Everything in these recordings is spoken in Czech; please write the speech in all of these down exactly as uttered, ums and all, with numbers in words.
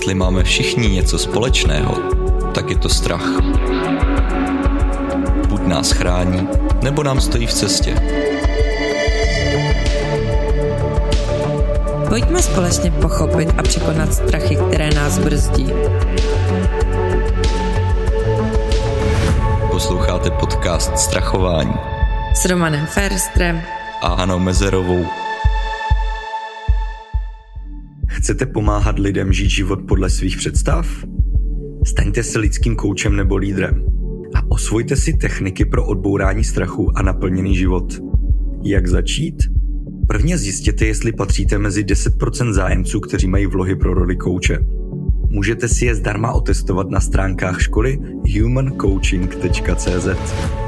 Jestli máme všichni něco společného, tak je to strach. Buď nás chrání, nebo nám stojí v cestě. Pojďme společně pochopit a překonat strachy, které nás brzdí. Posloucháte podcast Strachování S Romanem Ferstrem a Hanou Mezerovou. Chcete pomáhat lidem žít život podle svých představ? Staňte se lidským koučem nebo lídrem a osvojte si techniky pro odbourání strachu a naplněný život. Jak začít? Prvně zjistěte, jestli patříte mezi deset procent zájemců, kteří mají vlohy pro roli kouče. Můžete si je zdarma otestovat na stránkách školy human coaching tečka cé zet.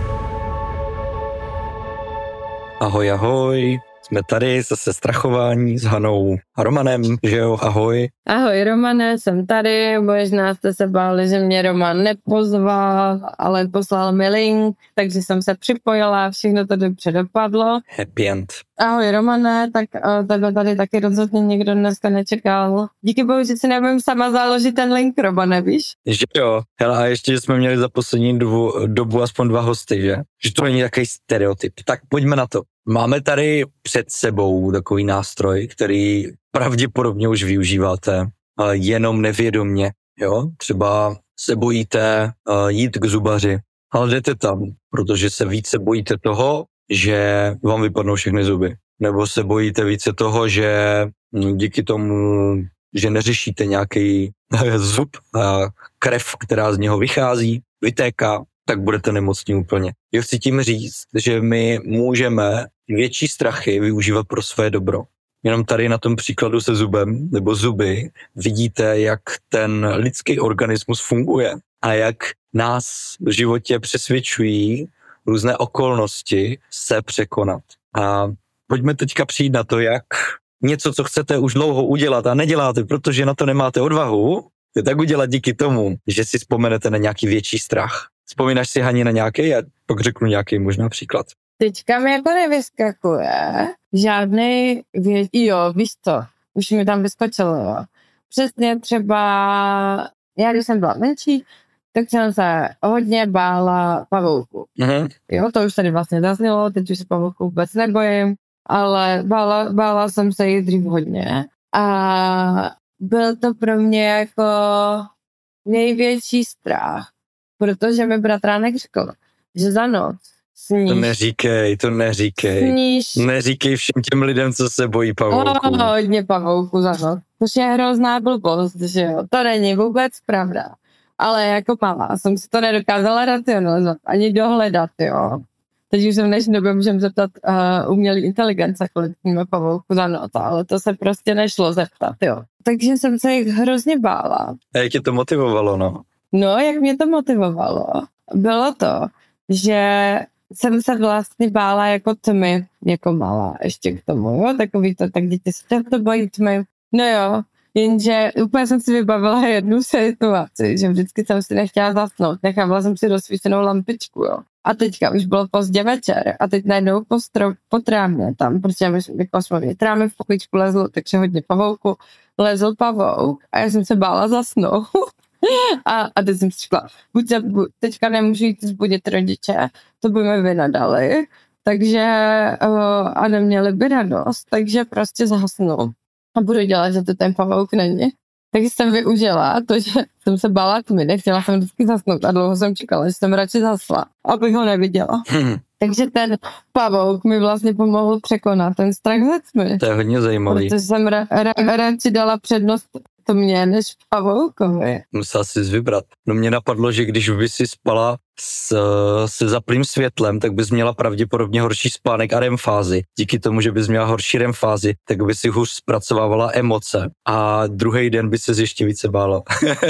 Ahoj, ahoj. Jsme tady zase Strachování s Hanou a Romanem, že jo, ahoj. Ahoj Romane, jsem tady, možná jste se báli, že mě Roman nepozval, ale poslal mi link, takže jsem se připojila, všechno to dobře dopadlo. Happy end. Ahoj Romane, tak uh, tebe tady taky rozhodně nikdo dneska nečekal. Díky bohu, že si nebudem sama založit ten link, Romane, víš? Že jo, hele, a ještě jsme měli za poslední dobu, dobu aspoň dva hosty, že? Že to není takový stereotyp. Tak pojďme na to. Máme tady před sebou takový nástroj, který pravděpodobně už využíváte, ale jenom nevědomně, jo? Třeba se bojíte uh, jít k zubaři, ale jdete tam, protože se více bojíte toho, že vám vypadnou všechny zuby. Nebo se bojíte více toho, že díky tomu, že neřešíte nějaký zub a krev, která z něho vychází, vytéká, tak budete nemocní úplně. Jo, chci tím říct, že my můžeme větší strachy využívat pro své dobro. Jenom tady na tom příkladu se zubem nebo zuby vidíte, jak ten lidský organismus funguje a jak nás v životě přesvědčují různé okolnosti se překonat. A pojďme teďka přijít na to, jak něco, co chcete už dlouho udělat a neděláte, protože na to nemáte odvahu, je tak udělat díky tomu, že si vzpomenete na nějaký větší strach. Vzpomínáš si, Hani, na nějaký? Já pak řeknu nějaký možná příklad. Teďka mi jako nevyskakuje žádnej větší, jo, víš co, už mi tam vyskočilo, jo. Přesně třeba, já když jsem byla menší, tak jsem se hodně bála pavouku. Uh-huh. Jo, to už tady vlastně zaznělo, teď už se pavouku vůbec nebojím, ale bála, bála jsem se jí dřív hodně. A byl to pro mě jako největší strach, protože mi bratránek řekl, že za noc sníš. To neříkej, to neříkej. Sníš. Neříkej všem těm lidem, co se bojí pavouku. O, hodně pavouku za noc. Což je hrozná blbost, že jo. To není vůbec pravda. Ale jako malá jsem si to nedokázala racionalizovat, ani dohledat, jo. Teď už se v dnešní době můžeme zeptat uh, umělý inteligence, kolik sníme pavouku za noc, ale to se prostě nešlo zeptat, jo. Takže jsem se jich hrozně bála. A jak tě to motivovalo, no? No, jak mě to motivovalo? Bylo to, že jsem se vlastně bála jako tmy, jako malá ještě k tomu, jo, takový to, tak děti se často bojí tmy. No jo, jenže úplně jsem si vybavila jednu situaci, že vždycky jsem si nechtěla zasnout, nechávala jsem si rozsvícenou lampičku, jo. A teďka už bylo pozdě večer a teď najednou po, stro, po trámě tam, protože my jako jsme měli trámy v pokojičku lezlo, takže hodně pavouku, lezl pavouk a já jsem se bála zasnout. A, a teď jsem si řekla, buď se, buď, teďka nemůžu jít zbudit rodiče, to by mi vynadali, takže uh, a neměli by radost, takže prostě zhasnu a budu dělat, že to ten pavouk není. Takže jsem využila to, že jsem se bála tmy, nechtěla jsem vždycky zasnout a dlouho jsem čekala, že jsem radši zasla, abych ho neviděla. Hmm. Takže ten pavouk mi vlastně pomohl překonat ten strach ze tmy. To je hodně zajímavý. Protože jsem ra, ra, radši dala přednost to mě než pavoukovi. Musela jsi vybrat. No mě napadlo, že když by si spala s, se zaplým světlem, tak bys měla pravděpodobně horší spánek a R E M fázi. Díky tomu, že bys měla horší R E M fázi, tak by si hůř zpracovávala emoce a druhý den by se ještě více bála.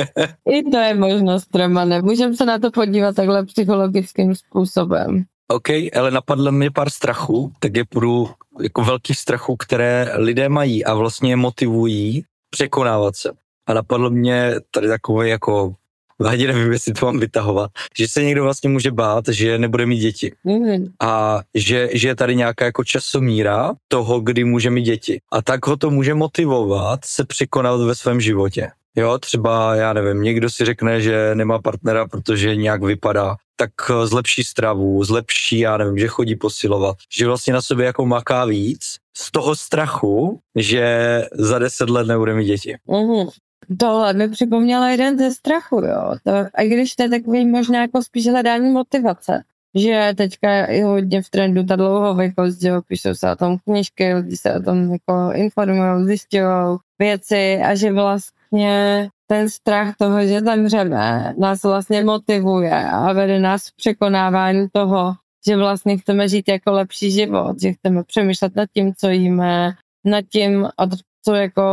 I to je možnost, Romane. Můžeme se na to podívat takhle psychologickým způsobem. OK, ale napadlo mě pár strachů, tak je půjdu jako velkých strachů, které lidé mají a vlastně je motivují překonávat se. A napadlo mě tady takové jako, ani nevím, jestli to mám vytahovat, že se někdo vlastně může bát, že nebude mít děti. Mm. A že, že je tady nějaká jako časomíra toho, kdy může mít děti. A tak ho to může motivovat se překonat ve svém životě. Jo, třeba, já nevím, někdo si řekne, že nemá partnera, protože nějak vypadá, tak zlepší stravu, zlepší, já nevím, že chodí posilovat, že vlastně na sobě jako maká víc z toho strachu, že za deset let nebude mít děti. Uhum. Tohle mi připomněla jeden ze strachu, jo. To, a když to je takový možná jako spíš hledání motivace, že teďka je hodně v trendu ta dlouhověkost, že píšou se o tom knížky, lidi se o tom jako informují, zjišťují věci a že vlastně ten strach toho, že zemřeme, nás vlastně motivuje a vede nás v překonávání toho, že vlastně chceme žít jako lepší život, že chceme přemýšlet nad tím, co jíme, nad tím, co jako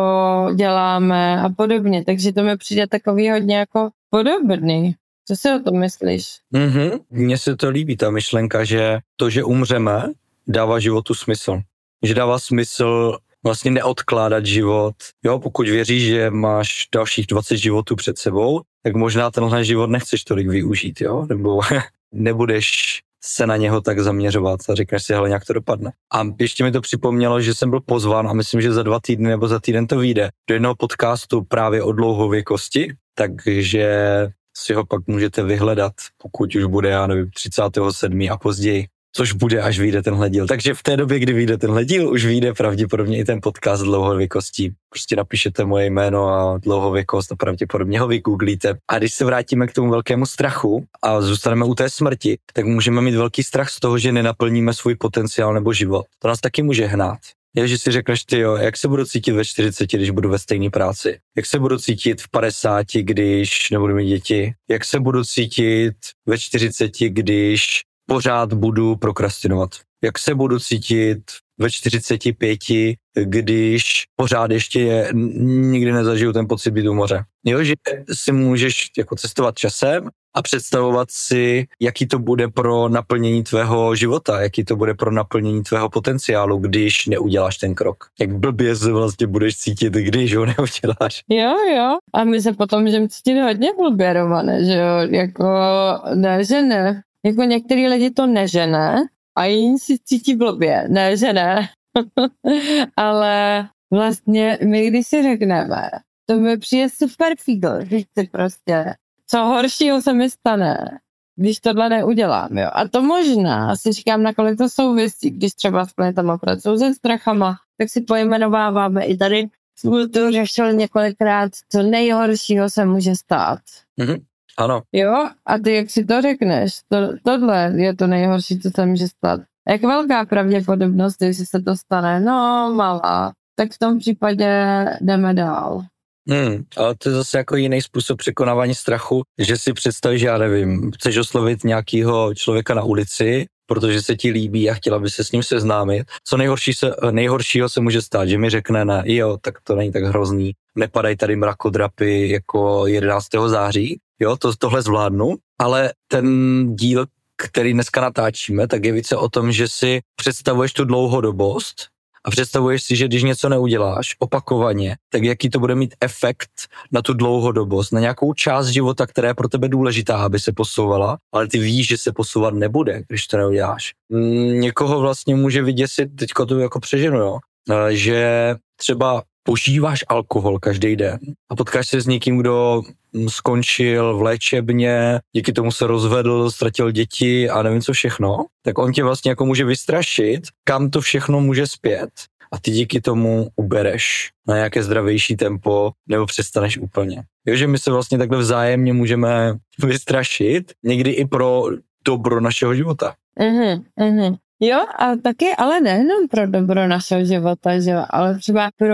děláme a podobně. Takže to mi přijde takový hodně jako podobný. Co si o tom myslíš? Mm-hmm. Mně se to líbí, ta myšlenka, že to, že umřeme, dává životu smysl. Že dává smysl vlastně neodkládat život. Jo, pokud věříš, že máš dalších dvacet životů před sebou, tak možná tenhle život nechceš tolik využít, jo? Nebo nebudeš se na něho tak zaměřovat a řekneš si, hele, nějak to dopadne. A ještě mi to připomnělo, že jsem byl pozván a myslím, že za dva týdny nebo za týden to vyjde do jednoho podcastu právě o dlouhověkosti, takže si ho pak můžete vyhledat, pokud už bude, já nevím, třicátého sedmého a později, což bude, až vyjde tenhle díl. Takže v té době, kdy vyjde tenhle díl, už vyjde pravděpodobně i ten podcast dlouhověkostí. Prostě napíšete moje jméno a dlouhověkost a pravděpodobně ho vygooglíte. A když se vrátíme k tomu velkému strachu a zůstaneme u té smrti, tak můžeme mít velký strach z toho, že nenaplníme svůj potenciál nebo život. To nás taky může hnát. Je, že si řekneš, ty jo, jak se budu cítit ve čtyřiceti, když budu ve stejné práci? Jak se budu cítit v padesáti, když nebudu mít děti? Jak se budu cítit ve čtyřiceti, když pořád budu prokrastinovat? Jak se budu cítit ve čtyřiceti pěti, když pořád ještě je, nikdy nezažiju ten pocit být u moře? Jo, že si můžeš jako cestovat časem a představovat si, jaký to bude pro naplnění tvého života, jaký to bude pro naplnění tvého potenciálu, když neuděláš ten krok. Jak blbě se vlastně budeš cítit, když ho neuděláš. Jo, jo. A my se potom můžeme cítit hodně blbě, Romane, že jo, jako ne, že ne. Jako některý lidi to nežene a jiní si cítí blbě, ne, že ne. Ale vlastně my, když si řekneme, to mi přijde super fígl, že si prostě co horšího se mi stane, když tohle neudělám, jo. A to možná, si říkám, nakolik to souvisí, když třeba s planetama pracují se strachama, tak si pojmenováváme i tady, jsme to řešili několikrát, co nejhoršího se může stát. Mm-hmm. Ano. Jo, a ty jak si to řekneš, to, tohle je to nejhorší, co se může stát. Jak velká pravděpodobnost, jestli se to stane? No, malá. Tak v tom případě jdeme dál. Hmm, ale to je zase jako jiný způsob překonávání strachu, že si představíš, já nevím, chceš oslovit nějakého člověka na ulici, protože se ti líbí a chtěla by se s ním seznámit. Co nejhorší se, nejhoršího se může stát, že mi řekne, ne, jo, tak to není tak hrozný, nepadají tady mrakodrapy jako jedenáctého září, jo, to, tohle zvládnu, ale ten díl, který dneska natáčíme, tak je více o tom, že si představuješ tu dlouhodobost a představuješ si, že když něco neuděláš opakovaně, tak jaký to bude mít efekt na tu dlouhodobost, na nějakou část života, která je pro tebe důležitá, aby se posouvala, ale ty víš, že se posouvat nebude, když to neuděláš. Někoho vlastně může vyděsit, teďko to jako přeženu, jo, že třeba požíváš alkohol každý den a potkáš se s někým, kdo skončil v léčebně, díky tomu se rozvedl, ztratil děti a nevím co všechno, tak on tě vlastně jako může vystrašit, kam to všechno může zpět a ty díky tomu ubereš na nějaké zdravější tempo nebo přestaneš úplně. Takže my se vlastně takhle vzájemně můžeme vystrašit, někdy i pro dobro našeho života. Mhm, mhm. Jo, a taky, ale nejenom pro dobro našeho života, že jo, ale třeba pro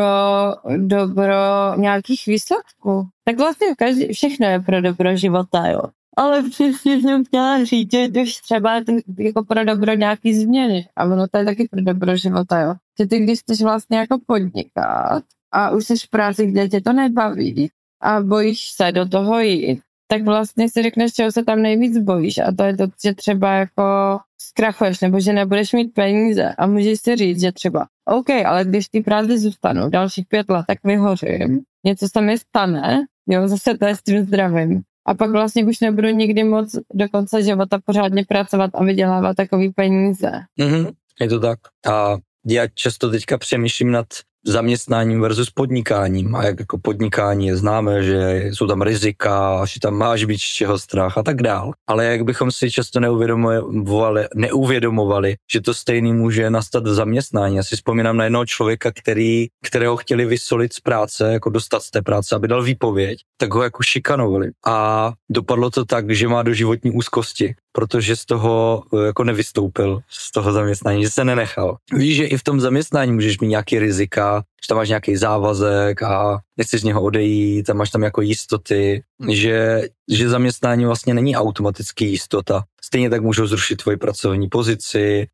dobro nějakých výsledků. Tak vlastně každý, všechno je pro dobro života, jo. Ale přesně jsem chtěla říct, že už třeba jako pro dobro nějaký změny. A ono to je taky pro dobro života, jo. Že ty, když chceš vlastně jako podnikat a už jsi v práci, kde tě to nebaví a bojíš se do toho jít, tak vlastně si řekneš, čeho se tam nejvíc bojíš a to je to, že třeba jako zkrachuješ nebo že nebudeš mít peníze a můžeš si říct, že třeba OK, ale když ty práci zůstanou dalších pět let, tak vyhořím, něco se mi stane, jo, zase to je s tím zdravím a pak vlastně už nebudu nikdy moc do konce života pořádně pracovat a vydělávat takový peníze. Mm-hmm, je to tak a já často teďka přemýšlím nad zaměstnáním versus podnikáním. A jak jako podnikání je známé, že jsou tam rizika, že tam máš být z čeho strach a tak dál. Ale jak bychom si často neuvědomovali, neuvědomovali, že to stejný může nastat v zaměstnání. Já si vzpomínám na jednoho člověka, který, kterého chtěli vysolit z práce, jako dostat z té práce, aby dal výpověď, tak ho jako šikanovali. A dopadlo to tak, že má doživotní úzkosti, protože z toho jako nevystoupil, z toho zaměstnání, že se nenechal. Víš, že i v tom zaměstnání můžeš mít nějaký rizika, že tam máš nějaký závazek a nechceš z něho odejít, a máš tam jako jistoty, že, že zaměstnání vlastně není automaticky jistota. Stejně tak můžou zrušit tvoji pracovní pozici,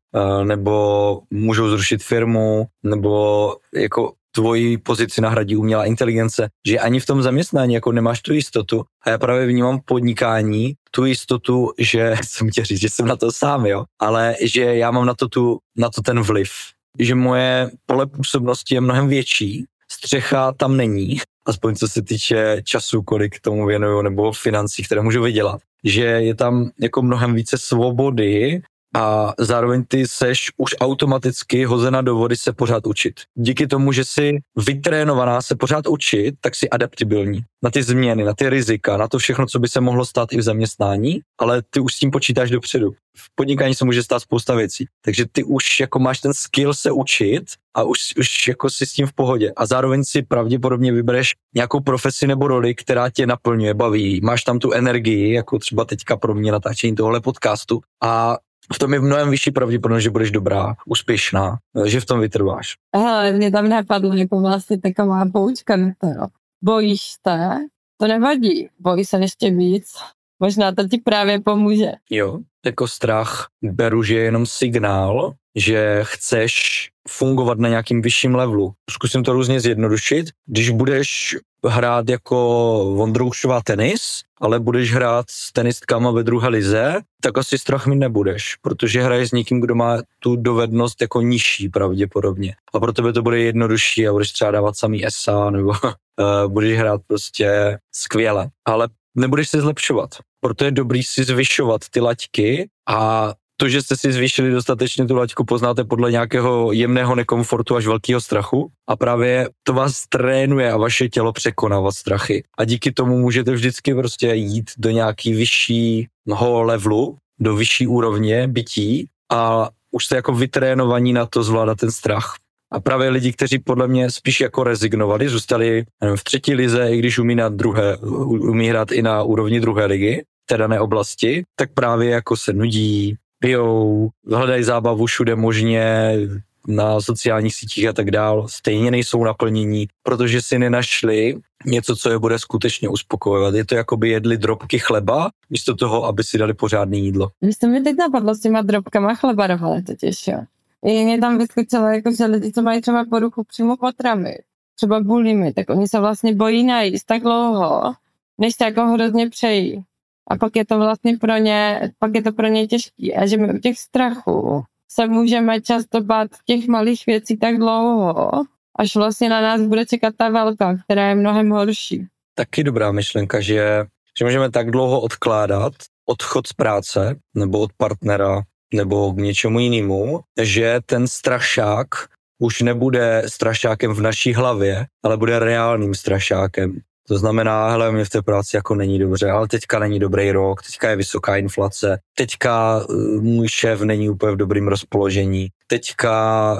nebo můžou zrušit firmu, nebo jako tvoji pozici nahradí umělá inteligence, že ani v tom zaměstnání jako nemáš tu jistotu. A já právě vnímám v podnikání tu jistotu, že jsem tě říct, že jsem na to sám, jo, ale že já mám na to, tu, na to ten vliv. Že moje pole působnosti je mnohem větší, střecha tam není, aspoň co se týče času, kolik tomu věnuju, nebo financí, které můžu vydělat. Že je tam jako mnohem více svobody, a zároveň ty seš už automaticky hozena do vody se pořád učit. Díky tomu, že jsi vytrénovaná se pořád učit, tak jsi adaptibilní na ty změny, na ty rizika, na to všechno, co by se mohlo stát i v zaměstnání, ale ty už s tím počítáš dopředu. V podnikání se může stát spousta věcí. Takže ty už jako máš ten skill se učit a už, už jako si s tím v pohodě. A zároveň si pravděpodobně vybereš nějakou profesi nebo roli, která tě naplňuje, baví. Máš tam tu energii, jako třeba teďka pro mě natáčení tohohle podcastu, a v tom je mnohem vyšší pravděpodobnost, že budeš dobrá, úspěšná, že v tom vytrváš. Hele, mě tam napadlo jako vlastně taková poučka na to, jo. Bojíš se, to nevadí, bojí se ještě víc, možná to ti právě pomůže. Jo, jako strach beru, že je jenom signál, že chceš fungovat na nějakým vyšším levelu. Zkusím to různě zjednodušit. Když budeš hrát jako Vondroušová tenis, ale budeš hrát s tenistkama ve druhé lize, tak asi strach mít nebudeš, protože hraješ s někým, kdo má tu dovednost jako nižší pravděpodobně. A pro tebe to bude jednodušší a budeš třeba dávat samý esa, nebo uh, budeš hrát prostě skvěle. Ale nebudeš se zlepšovat. Proto je dobrý si zvyšovat ty laťky, a to, že jste si zvýšili dostatečně tu laťku, poznáte podle nějakého jemného nekomfortu až velkého strachu, a právě to vás trénuje a vaše tělo překonávat strachy. A díky tomu můžete vždycky prostě jít do nějaký vyššího levelu, do vyšší úrovně bytí, a už jste jako vytrénovaní na to zvládat ten strach. A právě lidi, kteří podle mě spíš jako rezignovali, zůstali nevím, v třetí lize, i když umí, na druhé, umí hrát i na úrovni druhé ligy, té dané oblasti, tak právě jako se nudí, pijou, hledají zábavu všude možně, na sociálních sítích a tak dál, stejně nejsou naplnění, protože si nenašli něco, co je bude skutečně uspokojovat. Je to, jako by jedli drobky chleba, místo toho, aby si dali pořádné jídlo. Vy jste mi teď napadlo s těma drobkama chleba dovali totiž, jo. I mě tam vyskočilo, jako, že lidi, co mají třeba poruchu přímo potravy, třeba bulimy, tak oni se vlastně bojí najíst tak dlouho, než se jako hrozně přejí. A pak je to vlastně pro ně, pak je to pro ně těžký. A že my u těch strachů se můžeme často bát těch malých věcí tak dlouho, až vlastně na nás bude čekat ta velká, která je mnohem horší. Taky dobrá myšlenka, že, že můžeme tak dlouho odkládat odchod z práce, nebo od partnera, nebo k něčemu jinému, že ten strašák už nebude strašákem v naší hlavě, ale bude reálným strašákem. To znamená, hele, mě v té práci jako není dobře, ale teďka není dobrý rok, teďka je vysoká inflace, teďka můj šéf není úplně v dobrým rozpoložení, teďka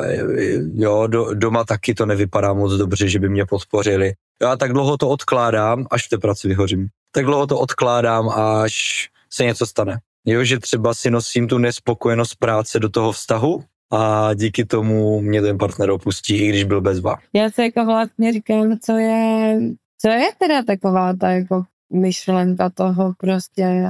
jo, do, doma taky to nevypadá moc dobře, že by mě podpořili. Já tak dlouho to odkládám, až v té práci vyhořím. Tak dlouho to odkládám, až se něco stane. Jo, že třeba si nosím tu nespokojenost práce do toho vztahu a díky tomu mě ten partner opustí, i když byl bezva. Já si jako vlastně říkám, co je... Co je teda taková ta jako myšlenka toho prostě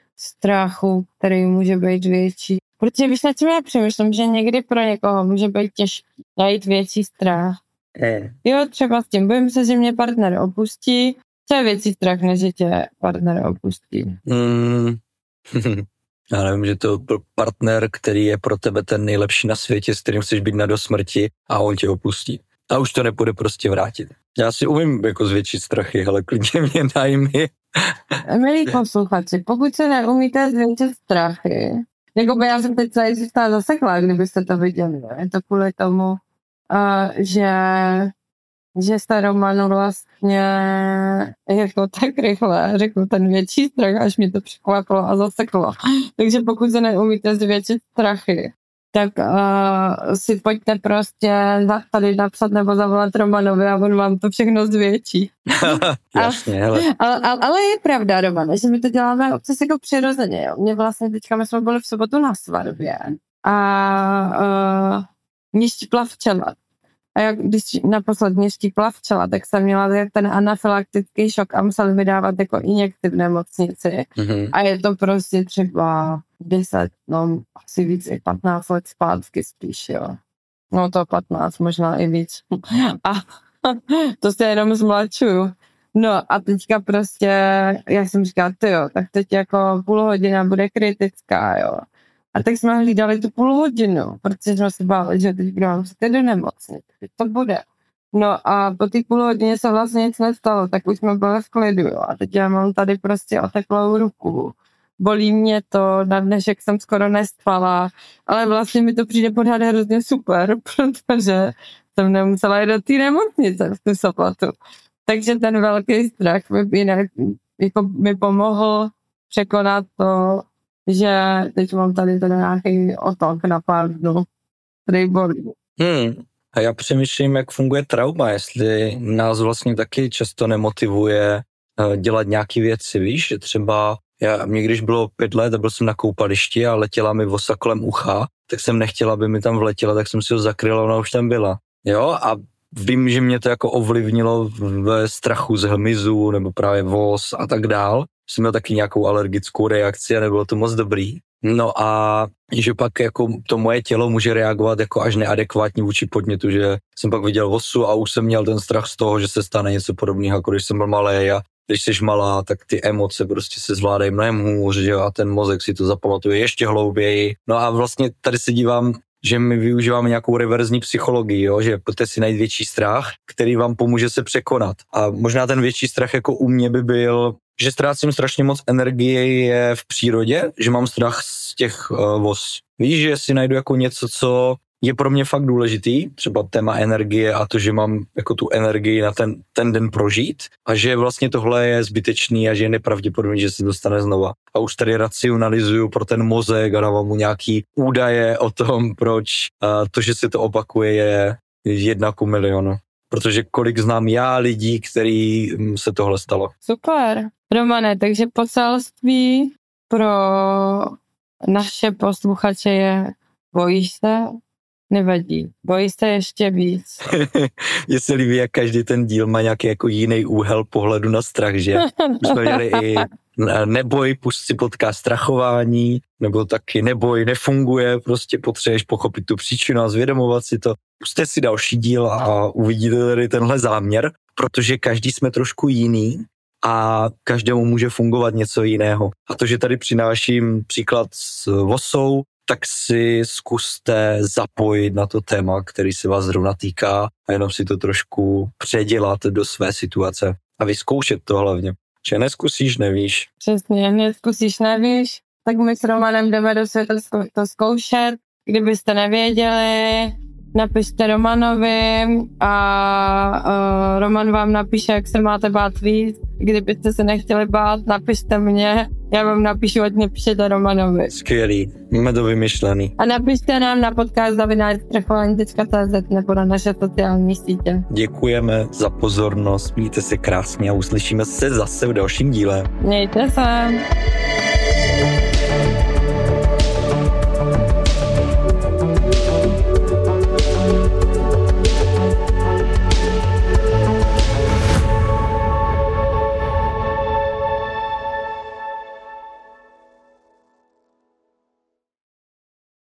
strachu, který může být větší? Protože víš, na čem já přemýšlím, že někdy pro někoho může být těžké najít větší strach. Eh. Jo, třeba s tím, bojím se, že mě partner opustí. Co je větší strach, než že tě partner opustí? Mm. Já nevím, že to partner, který je pro tebe ten nejlepší na světě, s kterým chceš být na dosmrti, a on tě opustí. A už to nepůjde prostě vrátit. Já si umím jako zvětšit strachy, ale klidně mě najmi. Milí posluchači, pokud se neumíte zvětšit strachy, jako by já jsem teď celý zůstala zasekla, kdybyste to viděli. Je to kvůli tomu, uh, že že se Roman vlastně jako tak rychle řekl ten větší strach, až mě to překvapilo a zaseklo. Takže pokud se neumíte zvětšit strachy, tak uh, si pojďte prostě tady napsat nebo zavolat Romanovi a on vám to všechno zvětší. Jasně, hele. Ale, ale, ale je pravda, Romane, že my to děláme občas jako přirozeně. Jo. Mě vlastně teďka, my jsme byli v sobotu na svatbě a uh, mě štípla včela. A jak když naposled mě štípla včela, tak jsem měla ten anafylaktický šok a museli mi dávat jako injekci v nemocnici. Mm-hmm. A je to prostě třeba deset, no asi víc i patnáct let zpátky spíš, jo. No to patnáct, možná i víc. A to se jenom zmladšuju. No a teďka prostě, jak jsem říkala, tyjo, tak teď jako půl hodina bude kritická, jo. A tak jsme hlídali tu půl hodinu, protože jsme se báli, že teď budeme muset do nemocnice, teď to bude. No a po té půl hodině se vlastně nic nestalo, tak už jsme byli v klidu, jo. A teď já mám tady prostě oteklou ruku. Bolí mě to, na dnešek jsem skoro nespala, ale vlastně mi to přijde pořád hrozně super, protože jsem nemusela jít do té nemocnice v tu sobotu. Takže ten velký strach mi, jinak, jako, mi pomohl překonat to, že teď mám tady ten nějaký otok na pár dnů, který bolí. Hmm. A já přemýšlím, jak funguje trauma, jestli nás vlastně taky často nemotivuje uh, dělat nějaké věci, víš, že třeba já, mě když bylo pět let a byl jsem na koupališti a letěla mi vosa kolem ucha, tak jsem nechtěla, aby mi tam vletěla, tak jsem si ho zakryla, ona už tam byla. Jo, a vím, že mě to jako ovlivnilo ve strachu z hmyzu nebo právě vos a tak dál. Jsem měl taky nějakou alergickou reakci a nebylo to moc dobrý. No a že pak jako to moje tělo může reagovat jako až neadekvátně vůči podnětu, že jsem pak viděl vosu a už jsem měl ten strach z toho, že se stane něco podobného, jako když jsem byl malý a když jsi malá, tak ty emoce prostě se zvládají mnohem hůř, že jo, a ten mozek si to zapamatuje ještě hlouběji. No a vlastně tady se dívám, že my využíváme nějakou reverzní psychologii, jo? Že pojďte si najít větší strach, který vám pomůže se překonat. A možná ten větší strach jako u mě by byl, že ztrácím strašně moc energie je v přírodě, že mám strach z těch uh, voz. Víš, že si najdu jako něco, co je pro mě fakt důležitý, třeba téma energie a to, že mám jako tu energii na ten, ten den prožít a že vlastně tohle je zbytečný a že je nepravděpodobný, že se dostane znova. A už tady racionalizuju pro ten mozek a dávám mu nějaký údaje o tom, proč a to, že se to opakuje, je jedna ku milionu. Protože kolik znám já lidí, který se tohle stalo. Super. Romane, takže poselství pro naše posluchače je: bojíš se? Nevadí. Bojí se ještě víc. Mně se líbí, jak každý ten díl má nějaký jako jiný úhel pohledu na strach, že? Už jsme měli i neboj, pust si podcast strachování, nebo taky neboj, nefunguje, prostě potřebuješ pochopit tu příčinu a zvědomovat si to. Puste si další díl a uvidíte tady tenhle záměr, protože každý jsme trošku jiný a každému může fungovat něco jiného. A to, že tady přináším příklad s vosou, tak si zkuste zapojit na to téma, který se vás zrovna týká a jenom si to trošku předělat do své situace a vyzkoušet to hlavně. Že neskusíš, nevíš. Přesně, neskusíš, nevíš, tak my s Romanem jdeme do světa to zkoušet. Kdybyste nevěděli, napište Romanovi a uh, Roman vám napíše, jak se máte bát víc. Kdybyste se nechtěli bát, napište mě, já vám napíšu, ať nepíšete Romanovi. Skvělý, máme to vymyšlený. A napište nám na podcast zavináč strachování tečka cé zet nebo na naše sociální sítě. Děkujeme za pozornost, mějte se krásně a uslyšíme se zase v dalším díle. Mějte se.